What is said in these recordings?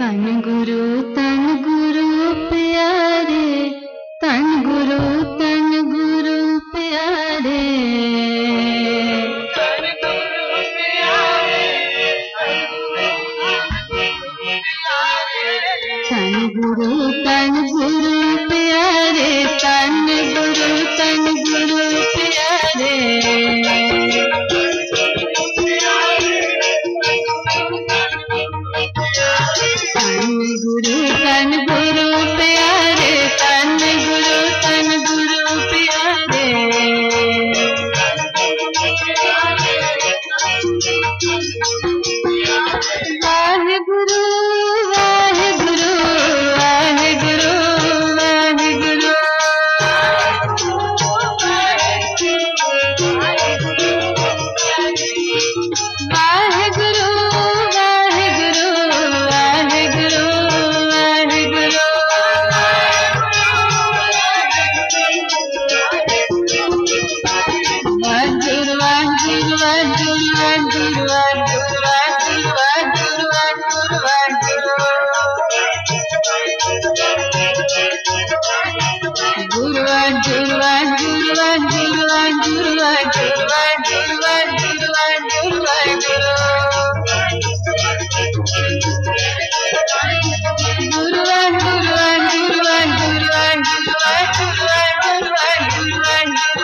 तन गुरु प्यारे, तन गुरु प्यारे, तन गुरु प्यारे, तन गुरु प्यारे, तन गुरु प्यारे, तन गुरु प्यारे, वाहे गुरु वाहे गुरु वाहे गुरु वाहे गुरु, वाहे गुरु वाहे गुरु वाहे गुरु वाहे गुरु, वाहिगुरु वाहिगुरु वाहिगुरु वाहिगुरु वाहिगुरु वाहिगुरु वाहिगुरु, गुरु वाहिगुरु वाहिगुरु वाहिगुरु वाहिगुरु वाहिगुरु वाहिगुरु वाहिगुरु वाहिगुरु वाहिगुरु, गुरु वाहिगुरु वाहिगुरु वाहिगुरु वाहिगुरु वाहिगुरु वाहिगुरु वाहिगुरु वाहिगुरु,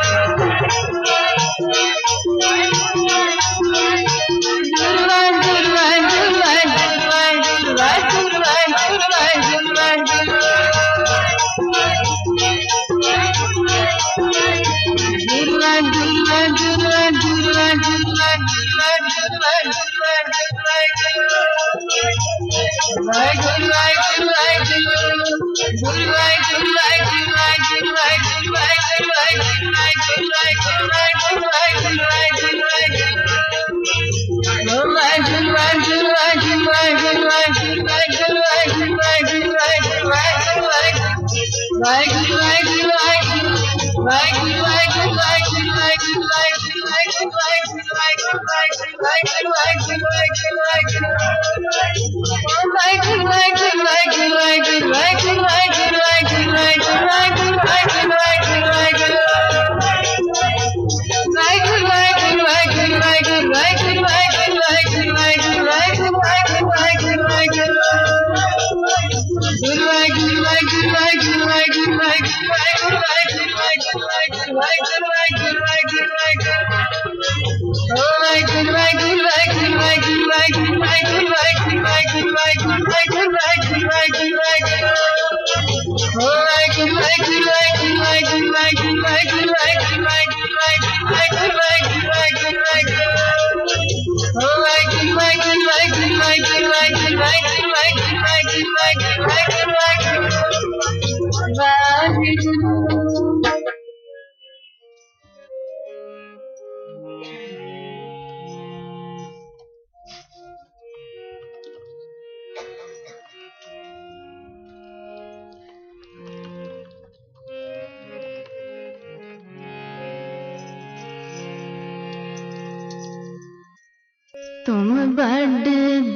तुम बड़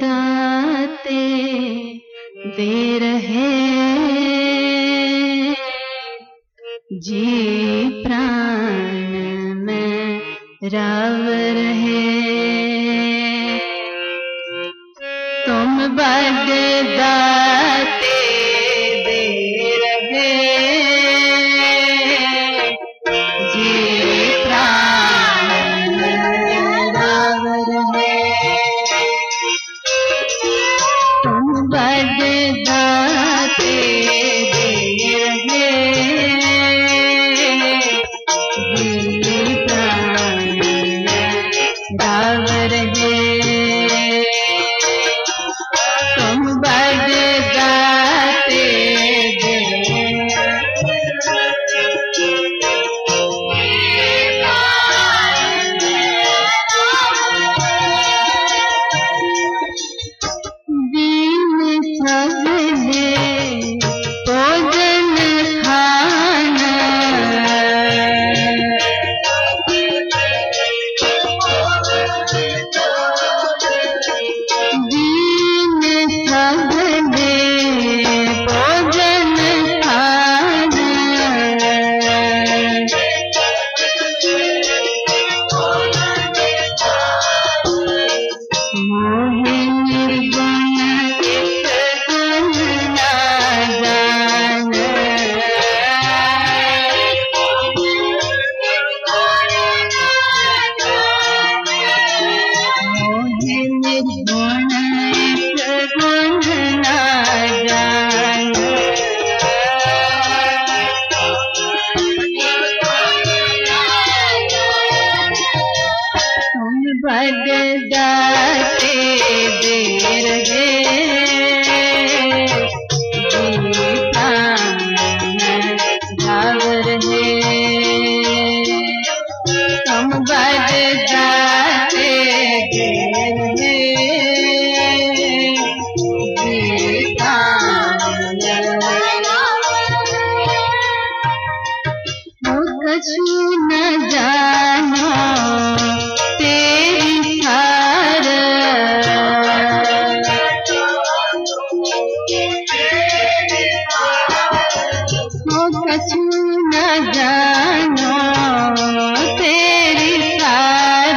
दाते दे रहे जी प्राण में राव रहे, तुम बड़ दाते दे रहे जी प्राण में राव रहे, तुम बड़ दाते दे रहे जी प्राण में राव रहे, तुम बड़ दाते दे बददाते देर है जावर है तुम बददाते देर है कछु न जानो तेरी हार कछु न जानो तेरी हार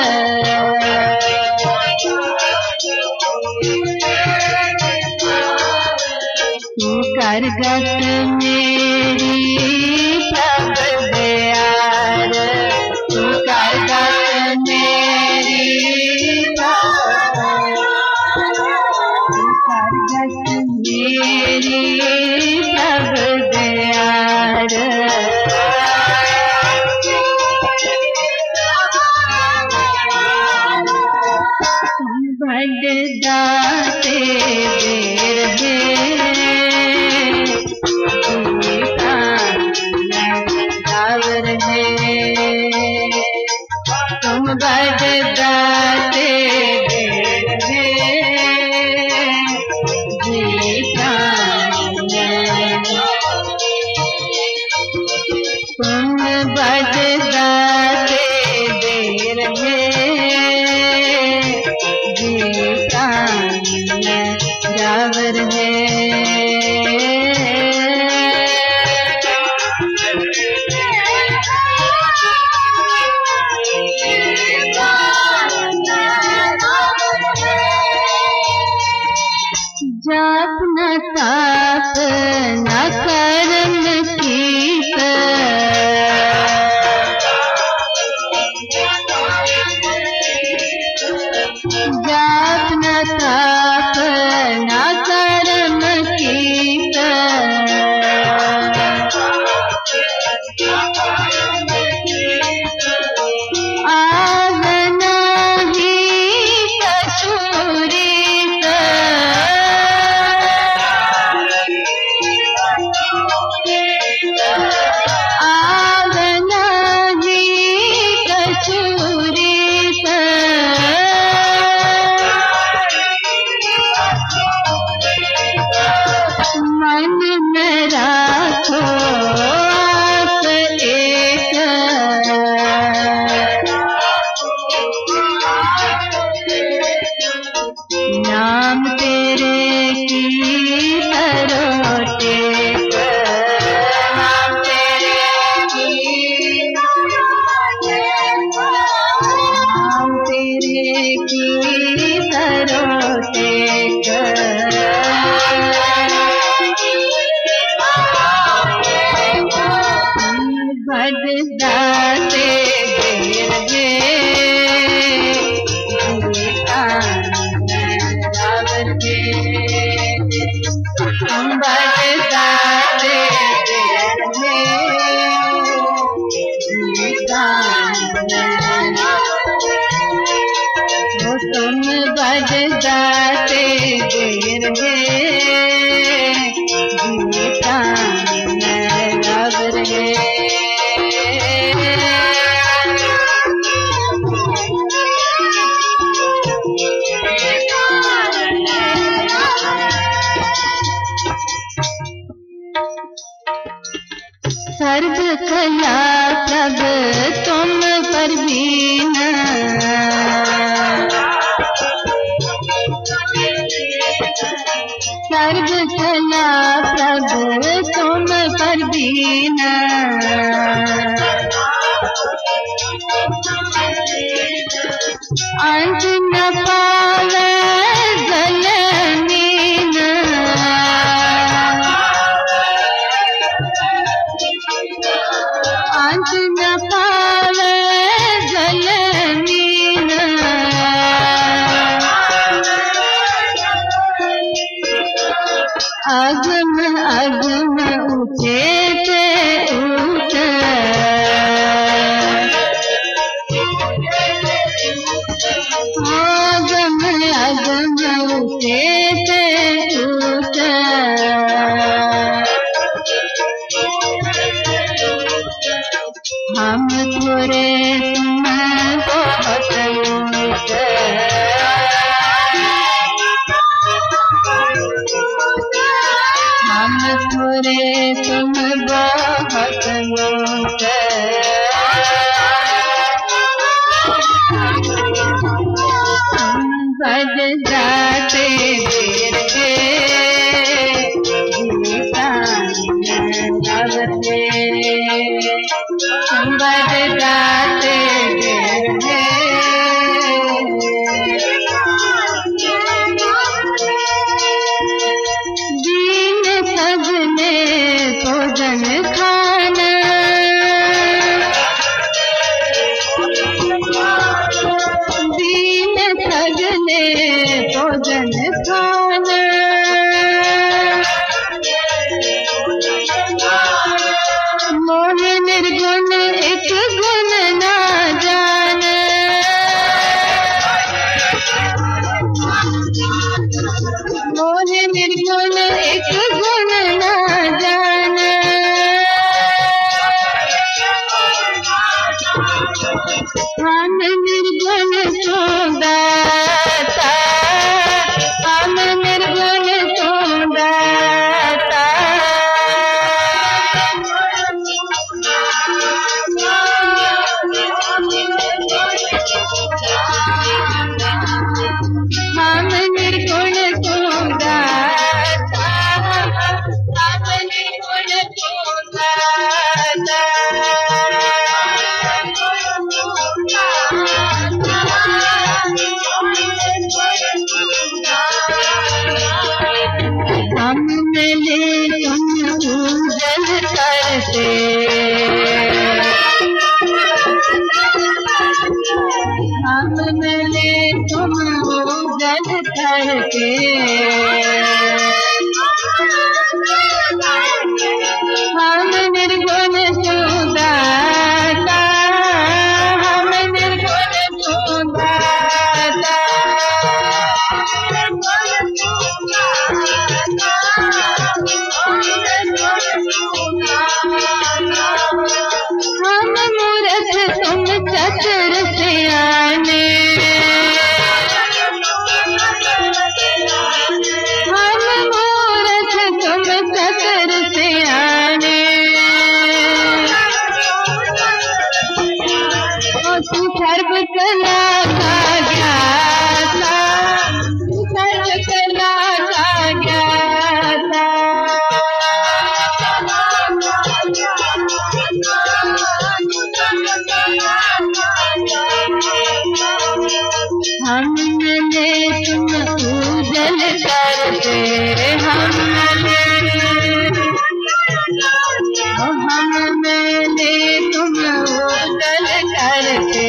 करगत मेरी सब दयार करगत मेरी करगत मेरी सब दयार बददाते देर है जावर है तुम बददाते देर है तुम बददाते देर है जावर है जाप न ताप न कर्म कीत जाप न ताप न कर्म कीत आगना ही कसूरी आगना ही कसूरी मन में राखो आप एक नाम तेरे की करो टेक नाम तेरे की नाम तेरे की करो टेक बददाते देर है जावर है तुम बददाते देर है तुम बददाते देर है जावर है सर्व कला प्रभ तुम परवीन सर्व कला प्रभ तुम परवीन अंत न पावे जलनीन अंत न पावे जलनीन अगम अगम ऊंचे से ऊंचा हमने तुम उजल करके हम निर्गुण सुदाता, हम निर्गुण सुदाता, हम मूर्ख तुम चतुर सियाने, हम मूर्ख तुम चतुर सियाने, तू सर्व कला का ज्ञाता, तू सर्व कला का ज्ञाता, हमने तुम उजल करके हमने तुम उजल करके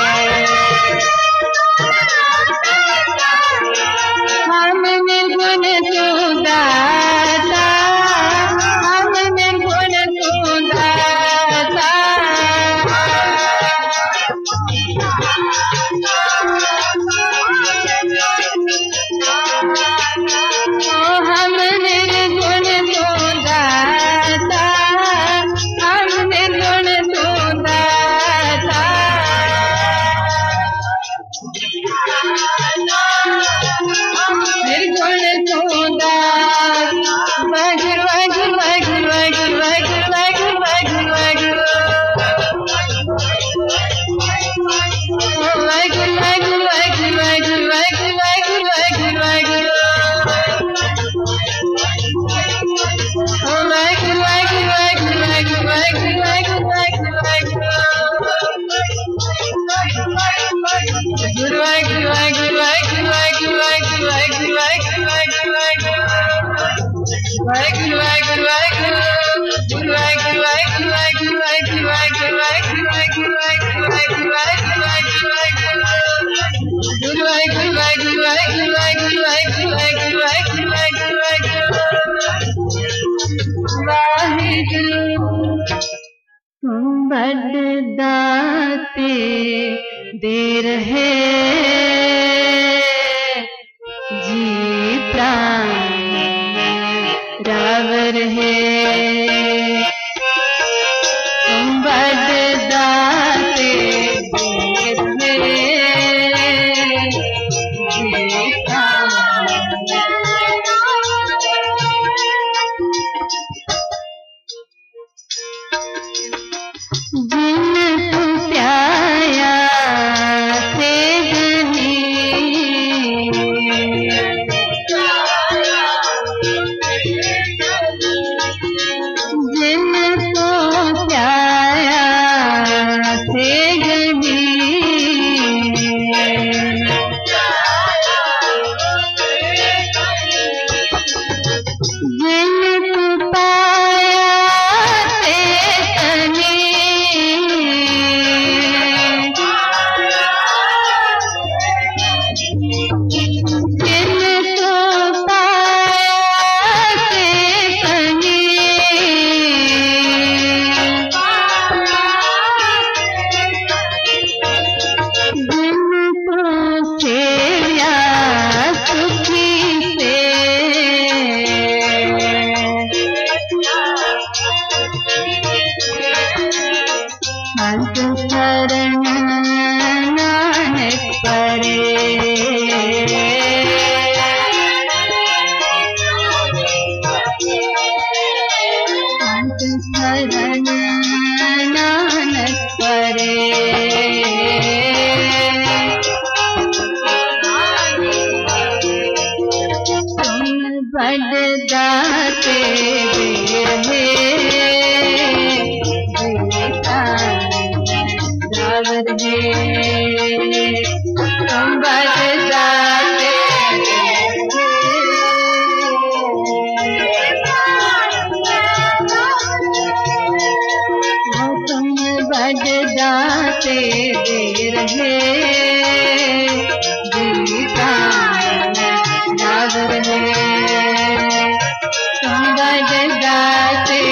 हम निर्गुण सुदाता, हम निर्गुण सुदाता, हम निर्गुण सुदाता, हम निर्गुण सुदाता, निर्गुण सुदाता, वाहिगुरु वाहिगुरु वाहिगुरु वाहिगुरु वाहिगुरु वाहिगुरु वाहिगुरु वाहिगुरु वाहिगुरु वाहिगुरु वाहिगुरु वाहिगुरु वाहिगुरु वाहिगुरु वाहिगुरु तुम बड़ दाते दे रहे जी प्राण रावर है, तुम बड़ दाते दे रहे जी प्राण, जिनको प्याया से जिनको प्याया से जिनको पाया शरण नानक परे, शरण नानक परे, तुम बड़ दाते दे रहे रावर है, तुम बड़ दाते तुम बड़ दाते से दे रहे गीता गाव रहे तुम बजदा से